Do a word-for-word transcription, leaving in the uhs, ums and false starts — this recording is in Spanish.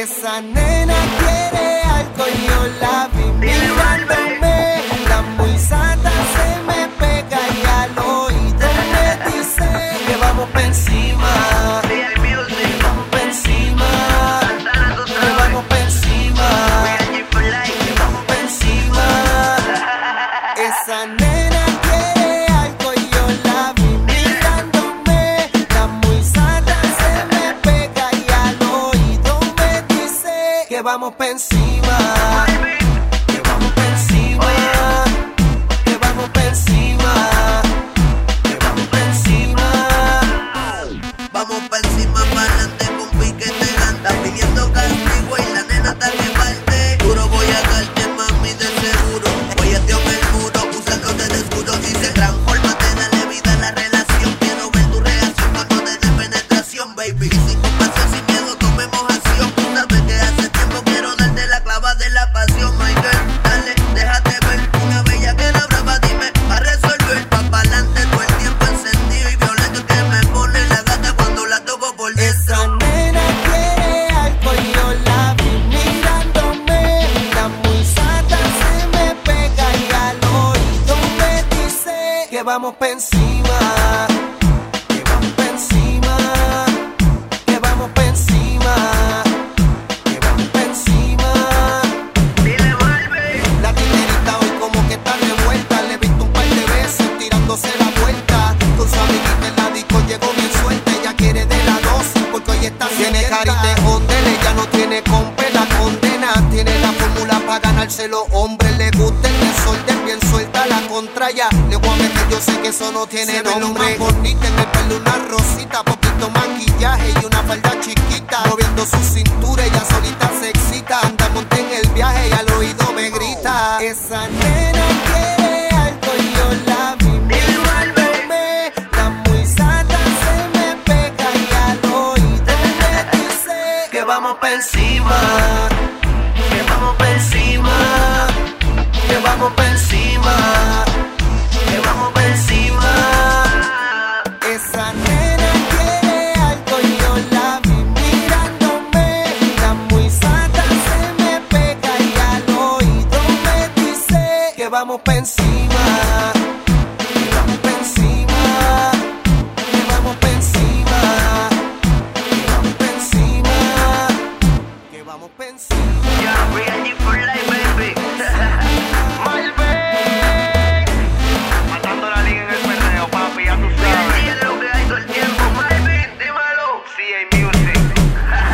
Esa nena quiere algo y yo la vi mirándome. La muy santa se me pega y al oído me dice que vamos pa' encima. Vamos pa' encima. Que vamos pa' encima. Que vamos pa' encima. Esa nena quiere algo y yo la vi mirándome. La muy santa se me pega y al oído me dice que vamos pa' encima. Que vamos pa' encima. Que vamos pa' encima. Que vamos pa' encima. Vamos pa' encima, pa'lante con piquete ganda. Pidiendo castigo y la nena está que parte. Duro voy a darte, mami, de seguro. Voy a tío en el muro, usándote de escudo. Y se transforma, te dale vida a la relación. Quiero ver tu reacción cuando te dé penetración, baby. Y sin compasión, sin miedo, tomemos acción. Tú sabes que hace tiempo quiero darte la clava de la pasión, my girl. Dale, déjate ver, una bella que la brava, dime, a resolver. Pa' pa'lante, todo el tiempo encendido y violento que me pone la gata cuando la toco por dentro. Esa nena quiere algo y yo la vi mirándome. La muy santa se me pega y al oído me dice que vamos pa' encima. Que vamos pa' encima. Que vamos pa' encima. Que vamos pa' encima. Dile, Marvin. La tinerita hoy como que está revuelta. Le he visto un par de veces tirándose la vuelta. Con su amiguita en la disco llegó bien suelta. Ella quiere de la dosis porque hoy está tiene carita de ondel. Ella no tiene compe, la condena. Tiene la fórmula para ganarse los hombres. Le gusta el desorden, bien suelta la contra ya. Le voy a meter, yo sé que eso no tiene se nombre. Ve lo más bonita en el pelo una rosita, poquito maquillaje y una falda chiquita. Moviendo su cintura, ella solita se excita. Anda, monte en el viaje y al oído me grita. Esa nena quiere algo y yo la vi mirándome. La muy santa se me pega y al oído me dice que vamos pa' encima. Que vamos pa' encima. Que vamos pa' encima. Que vamos pa' encima. Esa nena quiere algo y yo la vi mirándome. La muy santa se me pega y al oído me dice que vamos pa' encima. Que vamos pa' encima. Que vamos pa' encima. Que vamos pa' encima. Que vamos pa' encima. Yeah, we are here for life, baby. Malvin, matando la liga en el perreo, papi, ya tú Sí, sabes. es lo que hay todo el tiempo, Marvin, dímelo. C A Music.